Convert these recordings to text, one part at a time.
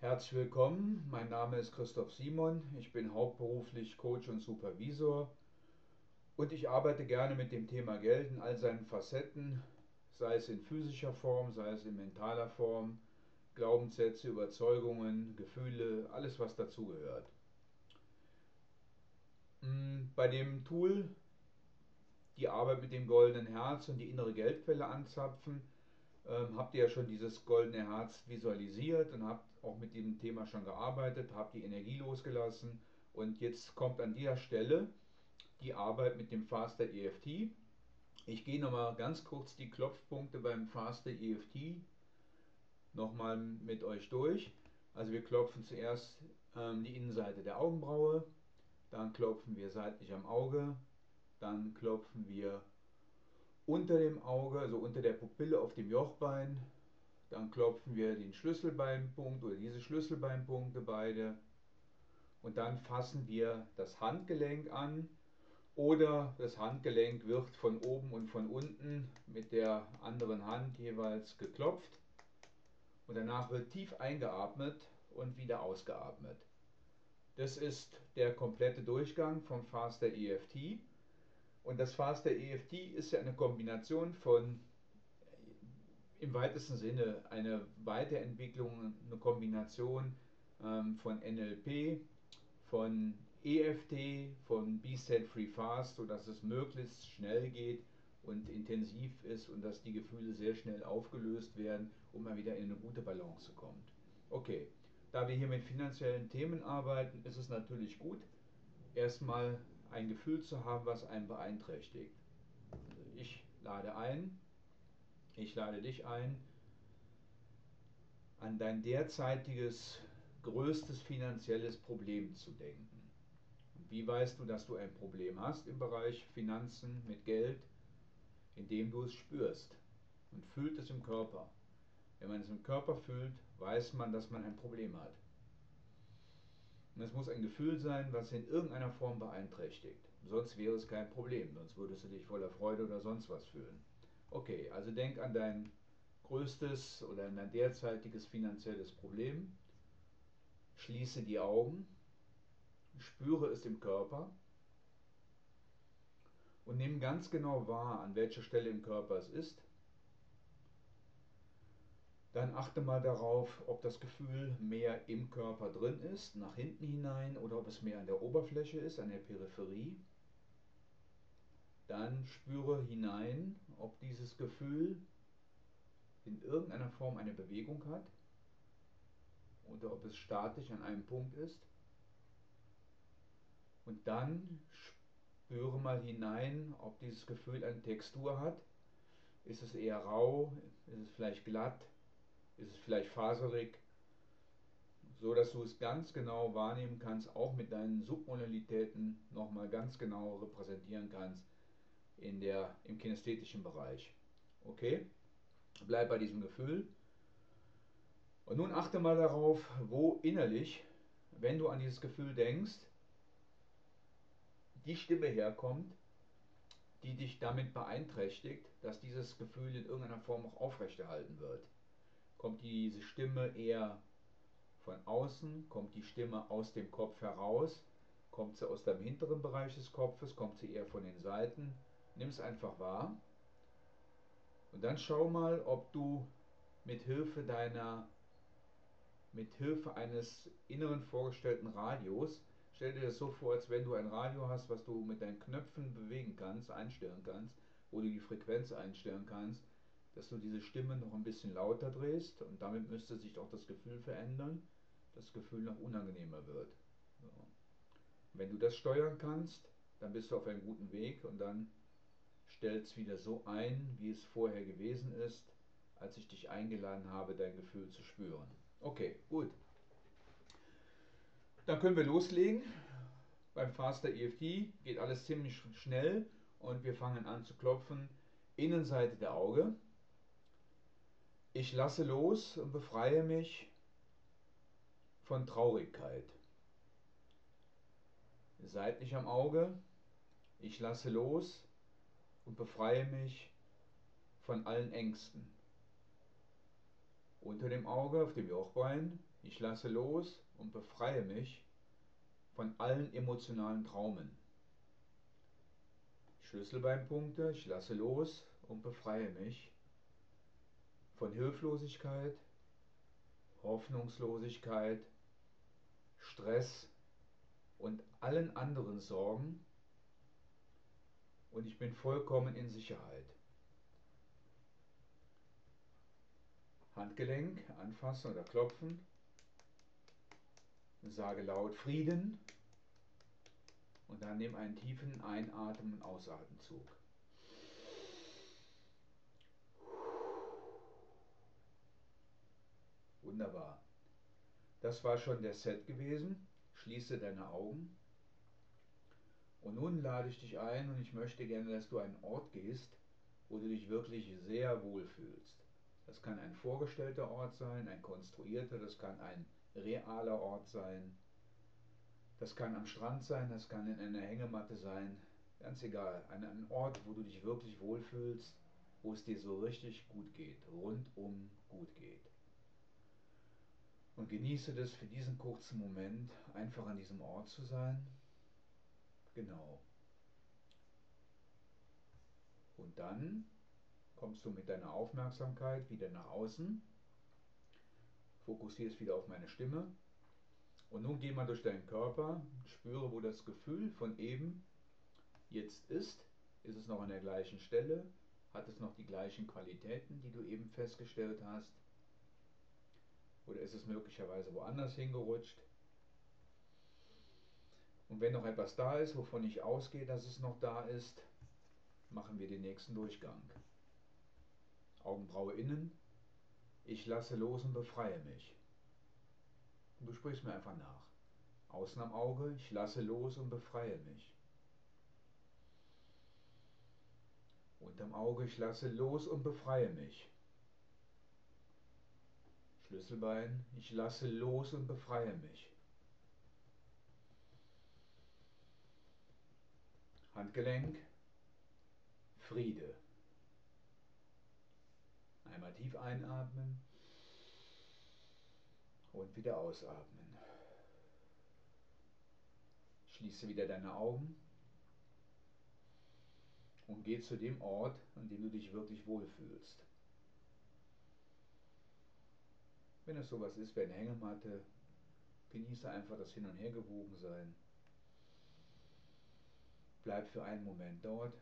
Herzlich willkommen, mein Name ist Christoph Simon, ich bin hauptberuflich Coach und Supervisor und ich arbeite gerne mit dem Thema Geld in all seinen Facetten, sei es in physischer Form, sei es in mentaler Form, Glaubenssätze, Überzeugungen, Gefühle, alles was dazugehört. Bei dem Tool die Arbeit mit dem goldenen Herz und die innere Geldquelle anzapfen, habt ihr ja schon dieses goldene Herz visualisiert und habt auch mit dem Thema schon gearbeitet, habt die Energie losgelassen und jetzt kommt an dieser Stelle die Arbeit mit dem Faster EFT. Ich gehe nochmal ganz kurz die Klopfpunkte beim Faster EFT nochmal mit euch durch. Also wir klopfen zuerst die Innenseite der Augenbraue, dann klopfen wir seitlich am Auge, dann klopfen wir unter dem Auge, also unter der Pupille auf dem Jochbein. Dann klopfen wir den Schlüsselbeinpunkt oder diese Schlüsselbeinpunkte beide. Und dann fassen wir das Handgelenk an. Oder das Handgelenk wird von oben und von unten mit der anderen Hand jeweils geklopft. Und danach wird tief eingeatmet und wieder ausgeatmet. Das ist der komplette Durchgang vom Faster EFT. Und das Faster EFT ist ja eine Kombination von, im weitesten Sinne, eine Weiterentwicklung, eine Kombination von NLP, von EFT, von Be Set Free Fast, sodass es möglichst schnell geht und intensiv ist und dass die Gefühle sehr schnell aufgelöst werden, um mal wieder in eine gute Balance zu kommen. Okay, da wir hier mit finanziellen Themen arbeiten, ist es natürlich gut, erstmal ein Gefühl zu haben, was einen beeinträchtigt. Also ich lade dich ein, an dein derzeitiges größtes finanzielles Problem zu denken. Und wie weißt du, dass du ein Problem hast im Bereich Finanzen mit Geld? Indem du es spürst und fühlt es im Körper. Wenn man es im Körper fühlt, weiß man, dass man ein Problem hat. Und es muss ein Gefühl sein, was in irgendeiner Form beeinträchtigt. Sonst wäre es kein Problem, sonst würdest du dich voller Freude oder sonst was fühlen. Okay, also denk an dein größtes oder an dein derzeitiges finanzielles Problem. Schließe die Augen, spüre es im Körper und nimm ganz genau wahr, an welcher Stelle im Körper es ist. Dann achte mal darauf, ob das Gefühl mehr im Körper drin ist, nach hinten hinein, oder ob es mehr an der Oberfläche ist, an der Peripherie. Dann spüre hinein, ob dieses Gefühl in irgendeiner Form eine Bewegung hat oder ob es statisch an einem Punkt ist. Und dann spüre mal hinein, ob dieses Gefühl eine Textur hat. Ist es eher rau? Ist es vielleicht glatt? Ist es vielleicht faserig? So dass du es ganz genau wahrnehmen kannst, auch mit deinen Submodalitäten nochmal ganz genau repräsentieren kannst im kinästhetischen Bereich. Okay? Bleib bei diesem Gefühl. Und nun achte mal darauf, wo innerlich, wenn du an dieses Gefühl denkst, die Stimme herkommt, die dich damit beeinträchtigt, dass dieses Gefühl in irgendeiner Form auch aufrechterhalten wird. Kommt diese Stimme eher von außen, kommt die Stimme aus dem Kopf heraus, kommt sie aus dem hinteren Bereich des Kopfes, kommt sie eher von den Seiten. Nimm es einfach wahr und dann schau mal, ob du mit Hilfe eines inneren vorgestellten Radios, stell dir das so vor, als wenn du ein Radio hast, was du mit deinen Knöpfen bewegen kannst, einstellen kannst, wo du die Frequenz einstellen kannst, dass du diese Stimme noch ein bisschen lauter drehst und damit müsste sich auch das Gefühl verändern, das Gefühl noch unangenehmer wird. So. Wenn du das steuern kannst, dann bist du auf einem guten Weg und dann stell es wieder so ein, wie es vorher gewesen ist, als ich dich eingeladen habe, dein Gefühl zu spüren. Okay, gut. Dann können wir loslegen. Beim Faster EFT geht alles ziemlich schnell und wir fangen an zu klopfen. Innenseite der Auge. Ich lasse los und befreie mich von Traurigkeit. Seitlich am Auge. Ich lasse los und befreie mich von allen Ängsten. Unter dem Auge, auf dem Jochbein. Ich lasse los und befreie mich von allen emotionalen Traumen. Schlüsselbeinpunkte. Ich lasse los und befreie mich von Hilflosigkeit, Hoffnungslosigkeit, Stress und allen anderen Sorgen. Und ich bin vollkommen in Sicherheit. Handgelenk anfassen oder klopfen. Sage laut Frieden und dann nimm einen tiefen Einatmen- und Ausatemzug. Wunderbar. Das war schon der Set gewesen. Schließe deine Augen. Und nun lade ich dich ein und ich möchte gerne, dass du an einen Ort gehst, wo du dich wirklich sehr wohl fühlst. Das kann ein vorgestellter Ort sein, ein konstruierter, das kann ein realer Ort sein. Das kann am Strand sein, das kann in einer Hängematte sein, ganz egal. Ein Ort, wo du dich wirklich wohlfühlst, wo es dir so richtig gut geht, rundum gut geht. Und genieße das für diesen kurzen Moment, einfach an diesem Ort zu sein. Genau. Und dann kommst du mit deiner Aufmerksamkeit wieder nach außen, fokussierst wieder auf meine Stimme. Und nun geh mal durch deinen Körper, spüre, wo das Gefühl von eben jetzt ist. Ist es noch an der gleichen Stelle? Hat es noch die gleichen Qualitäten, die du eben festgestellt hast? Oder ist es möglicherweise woanders hingerutscht? Und wenn noch etwas da ist, wovon ich ausgehe, dass es noch da ist, machen wir den nächsten Durchgang. Augenbraue innen. Ich lasse los und befreie mich. Und du sprichst mir einfach nach. Außen am Auge. Ich lasse los und befreie mich. Unterm Auge. Ich lasse los und befreie mich. Schlüsselbein. Ich lasse los und befreie mich. Handgelenk. Friede. Einmal tief einatmen und wieder ausatmen. Schließe wieder deine Augen und geh zu dem Ort, an dem du dich wirklich wohlfühlst. Wenn es sowas ist wie eine Hängematte, genieße einfach das Hin- und Hergewogensein. Bleib für einen Moment dort,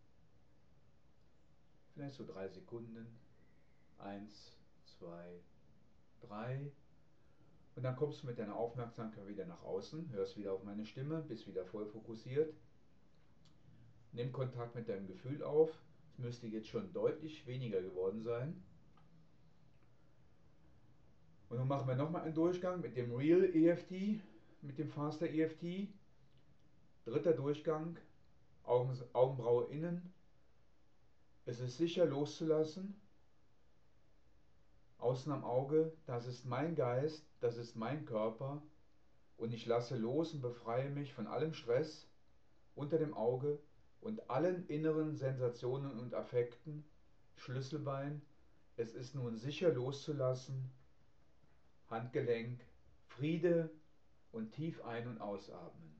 vielleicht so 3 Sekunden. 1, 2, 3. Und dann kommst du mit deiner Aufmerksamkeit wieder nach außen, hörst wieder auf meine Stimme, bist wieder voll fokussiert. Nimm Kontakt mit deinem Gefühl auf. Es müsste jetzt schon deutlich weniger geworden sein. Und nun machen wir nochmal einen Durchgang mit dem Real EFT, mit dem Faster EFT. Dritter Durchgang, Augenbraue innen. Es ist sicher loszulassen. Außen am Auge, das ist mein Geist, das ist mein Körper. Und ich lasse los und befreie mich von allem Stress unter dem Auge und allen inneren Sensationen und Affekten. Schlüsselbein, es ist nun sicher loszulassen. Handgelenk, Friede und tief ein- und ausatmen.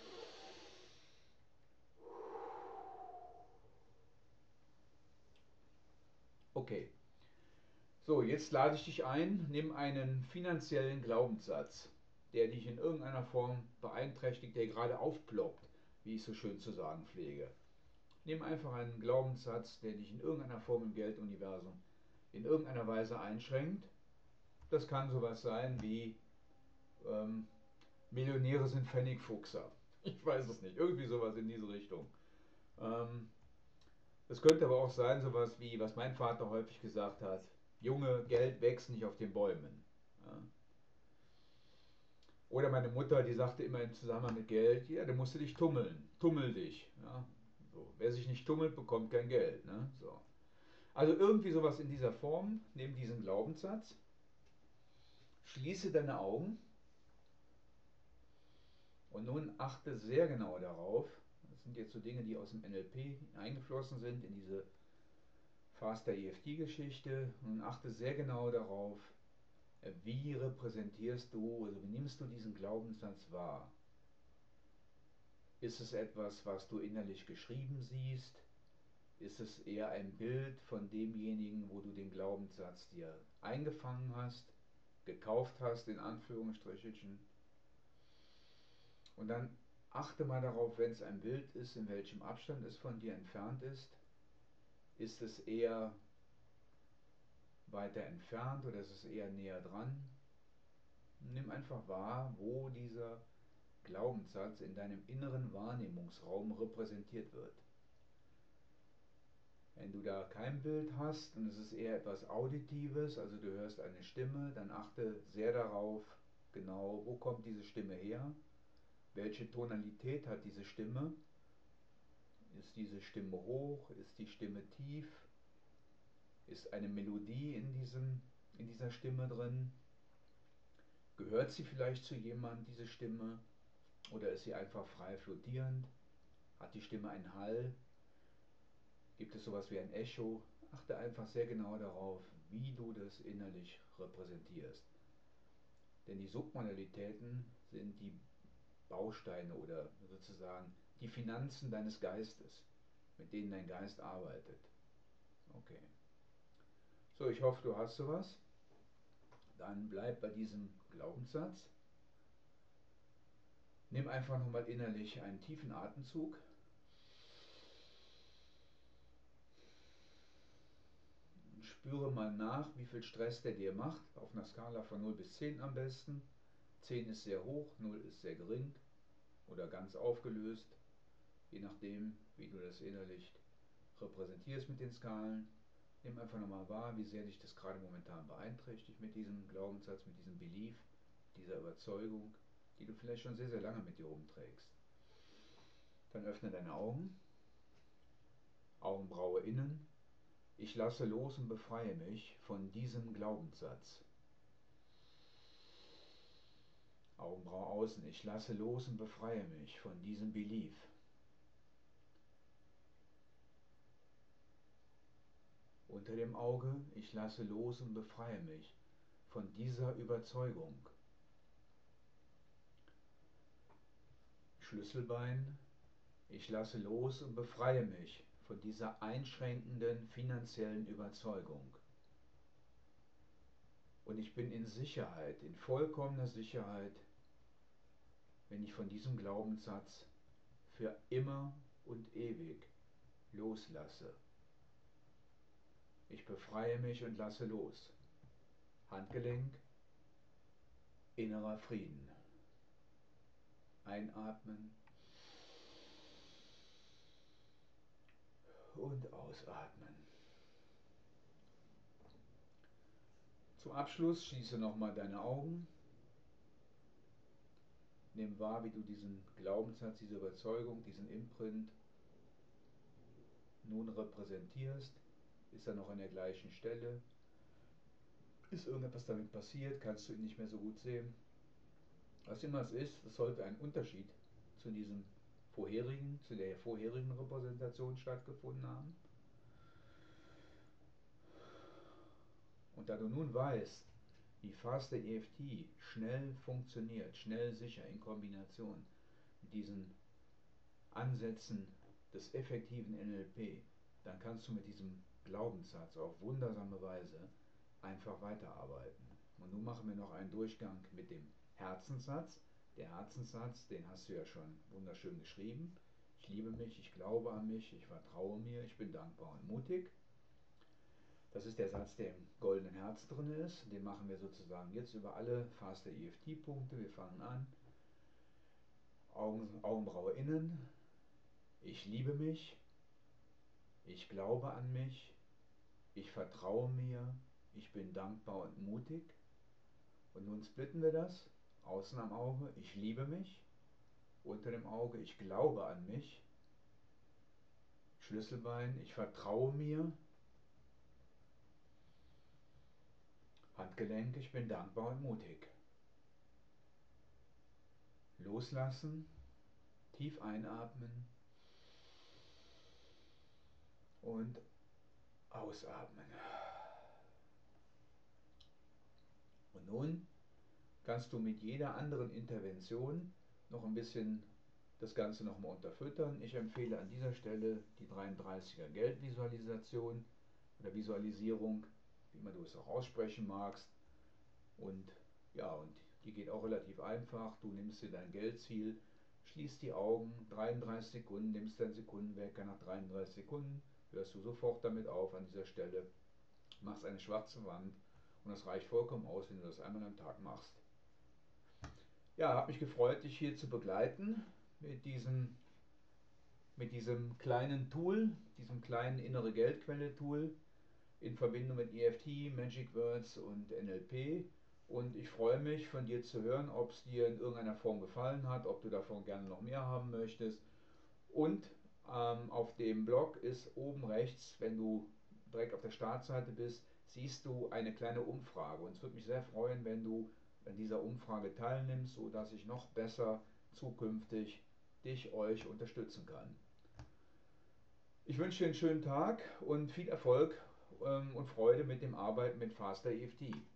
Okay, so jetzt lade ich dich ein, nimm einen finanziellen Glaubenssatz, der dich in irgendeiner Form beeinträchtigt, der gerade aufploppt, wie ich so schön zu sagen pflege. Nimm einfach einen Glaubenssatz, der dich in irgendeiner Form im Gelduniversum in irgendeiner Weise einschränkt. Das kann sowas sein wie ähm, Millionäre sind Pfennigfuchser. Ich weiß es nicht, irgendwie sowas in diese Richtung. Ähm, Es könnte aber auch sein, sowas wie, was mein Vater häufig gesagt hat: Junge, Geld wächst nicht auf den Bäumen. Ja. Oder meine Mutter, die sagte immer im Zusammenhang mit Geld: Ja, du musst dich tummeln, tummel dich. Ja. So. Wer sich nicht tummelt, bekommt kein Geld. Ne? So. Also irgendwie sowas in dieser Form, nimm diesen Glaubenssatz, schließe deine Augen und nun achte sehr genau darauf. Das sind jetzt so Dinge, die aus dem NLP eingeflossen sind in diese Faster EFT-Geschichte, und achte sehr genau darauf, Wie repräsentierst du, also wie nimmst du diesen Glaubenssatz wahr? Ist es etwas, was du innerlich geschrieben siehst? Ist es eher ein Bild von demjenigen, wo du den Glaubenssatz dir eingefangen hast, gekauft hast, in Anführungsstrichen? Und dann achte mal darauf, wenn es ein Bild ist, in welchem Abstand es von dir entfernt ist. Ist es eher weiter entfernt oder ist es eher näher dran? Nimm einfach wahr, wo dieser Glaubenssatz in deinem inneren Wahrnehmungsraum repräsentiert wird. Wenn du da kein Bild hast und es ist eher etwas Auditives, also du hörst eine Stimme, dann achte sehr darauf, genau, wo kommt diese Stimme her, welche Tonalität hat diese Stimme, ist diese Stimme hoch, ist die Stimme tief, ist eine Melodie in dieser Stimme drin, gehört sie vielleicht zu jemandem, diese Stimme, oder ist sie einfach frei flottierend, hat die Stimme einen Hall, gibt es sowas wie ein Echo? Achte einfach sehr genau darauf, wie du das innerlich repräsentierst. Denn die Submodalitäten sind die Bausteine oder sozusagen die Finanzen deines Geistes, mit denen dein Geist arbeitet. Okay. So, ich hoffe, du hast sowas. Dann bleib bei diesem Glaubenssatz. Nimm einfach nochmal innerlich einen tiefen Atemzug. Spüre mal nach, wie viel Stress der dir macht, auf einer Skala von 0 bis 10 am besten. 10 ist sehr hoch, 0 ist sehr gering oder ganz aufgelöst, je nachdem, wie du das innerlich repräsentierst mit den Skalen. Nimm einfach nochmal wahr, wie sehr dich das gerade momentan beeinträchtigt mit diesem Glaubenssatz, mit diesem Belief, dieser Überzeugung, die du vielleicht schon sehr, sehr lange mit dir rumträgst. Dann öffne deine Augen, Augenbraue innen. Ich lasse los und befreie mich von diesem Glaubenssatz. Augenbraue außen. Ich lasse los und befreie mich von diesem Belief. Unter dem Auge. Ich lasse los und befreie mich von dieser Überzeugung. Schlüsselbein. Ich lasse los und befreie mich von dieser einschränkenden finanziellen Überzeugung. Und ich bin in Sicherheit, in vollkommener Sicherheit, wenn ich von diesem Glaubenssatz für immer und ewig loslasse. Ich befreie mich und lasse los. Handgelenk, innerer Frieden. Einatmen und ausatmen. Zum Abschluss schließe nochmal deine Augen. Nimm wahr, wie du diesen Glaubenssatz, diese Überzeugung, diesen Imprint nun repräsentierst. Ist er noch an der gleichen Stelle? Ist irgendetwas damit passiert? Kannst du ihn nicht mehr so gut sehen? Was immer es ist, es sollte ein Unterschied zu zu der vorherigen Repräsentation stattgefunden haben. Und da du nun weißt, wie Faster EFT schnell funktioniert, schnell sicher in Kombination mit diesen Ansätzen des effektiven NLP, dann kannst du mit diesem Glaubenssatz auf wundersame Weise einfach weiterarbeiten. Und nun machen wir noch einen Durchgang mit dem Herzenssatz. Der Herzenssatz, den hast du ja schon wunderschön geschrieben. Ich liebe mich, ich glaube an mich, ich vertraue mir, ich bin dankbar und mutig. Das ist der Satz, der im goldenen Herz drin ist. Den machen wir sozusagen jetzt über alle Faster EFT-Punkte. Wir fangen an. Augenbraue innen. Ich liebe mich. Ich glaube an mich. Ich vertraue mir. Ich bin dankbar und mutig. Und nun splitten wir das. Außen am Auge. Ich liebe mich. Unter dem Auge. Ich glaube an mich. Schlüsselbein. Ich vertraue mir. Handgelenk. Ich bin dankbar und mutig. Loslassen. Tief einatmen und ausatmen. Und nun kannst du mit jeder anderen Intervention noch ein bisschen das Ganze nochmal unterfüttern. Ich empfehle an dieser Stelle die 33er Geldvisualisation oder Visualisierung, wie immer du es auch aussprechen magst. Und ja, und die geht auch relativ einfach. Du nimmst dir dein Geldziel, schließt die Augen, 33 Sekunden, nimmst deinen Sekundenwecker, nach 33 Sekunden hörst du sofort damit auf an dieser Stelle, machst eine schwarze Wand und das reicht vollkommen aus, wenn du das einmal am Tag machst. Ja, habe mich gefreut, dich hier zu begleiten mit diesem kleinen Tool, diesem kleinen innere Geldquelle-Tool in Verbindung mit EFT, Magic Words und NLP. Und ich freue mich, von dir zu hören, ob es dir in irgendeiner Form gefallen hat, ob du davon gerne noch mehr haben möchtest. Und auf dem Blog ist oben rechts, wenn du direkt auf der Startseite bist, siehst du eine kleine Umfrage. Und es würde mich sehr freuen, wenn du an dieser Umfrage teilnimmst, sodass ich noch besser zukünftig euch unterstützen kann. Ich wünsche dir einen schönen Tag und viel Erfolg und Freude mit dem Arbeiten mit Faster EFT.